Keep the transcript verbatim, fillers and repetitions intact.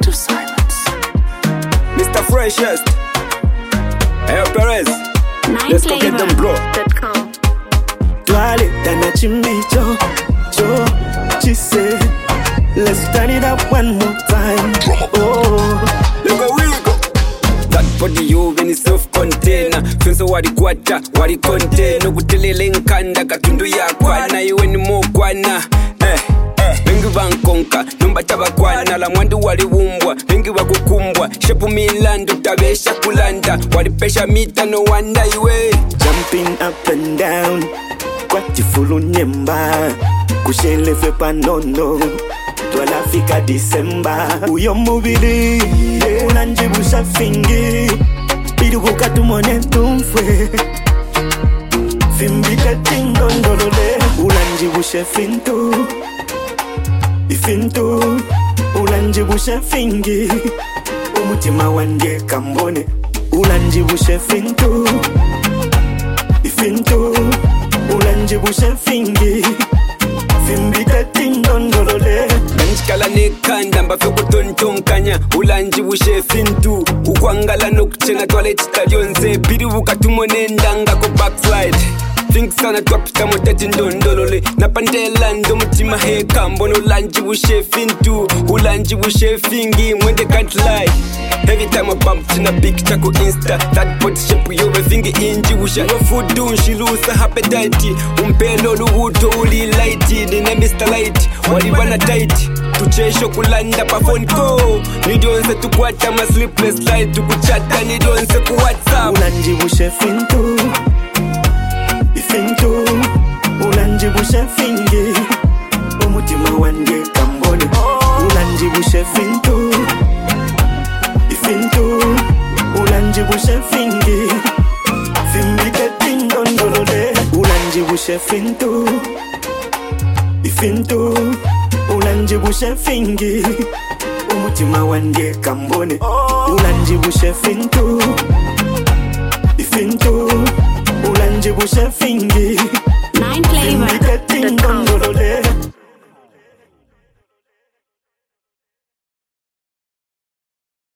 to silence. Mister Freshest, Hey Perez, let's go get them blow. Twale tana chimbicho, cho, she said, let's turn it up one more time. Oh, Look at we go. That body you when it's self-container. Fenso wali kwata, wali container. Kutelele nkanda katundu ya kwana. Iwe ni mo kwana. Eh, eh. Wengi bankonka, numba taba kwana. La mwandu wali wumbwa, wengi wakukumbwa. Shepu milando, tabesha kulanda. Wali pesha mita no wanda iwe. jumping up and down, kwa tifulu nyemba, kushele fe panono, twala fika December. Uyo mubili, unanjibusha fingi, bidubuka tumone tumfwe, fimbika tingondolole, unanjibusha fintu, ifintu, unanjibusha fingi, umutima wange kambone, unanjibusha fintu, ifintu, unanjibusha fingi, fimbika tingondolole. Nchikala nekanda mbafe kutontonkanya. Ulanji bushe fintu, ukwangala nokuchena twale chitalyonze. Piri ukatumone ndanga ko backslide. Think sana twapita motaji ndondolole. Napandela ndo mutima heka mbono. Ulanji bushe fintu, ulanji bushe fingi, mwende can't lie. Every time I bump tina picture ko insta. That body shape yowe fingi inji busha. Wafudu nshilusa appetite. Umpelo luguto uli lighty. Nina Mister Light, wali wana tight. Tuchesho kulanda pa phone call. Nidonse tukwata ma sleepless night. Tukuchata nidonse ku WhatsApp. Unanjibusha fintu, ifintu, unanjibusha fingi, umutima wange kambone. Unanjibusha fintu, ifintu, unanjibusha fingi, fimbika tingondolole. Unanjibusha fintu, ifintu, unanjibusha fingi, umutima wange kambone. Unanjibusha fintu, ifintu, unanjibusha fingi,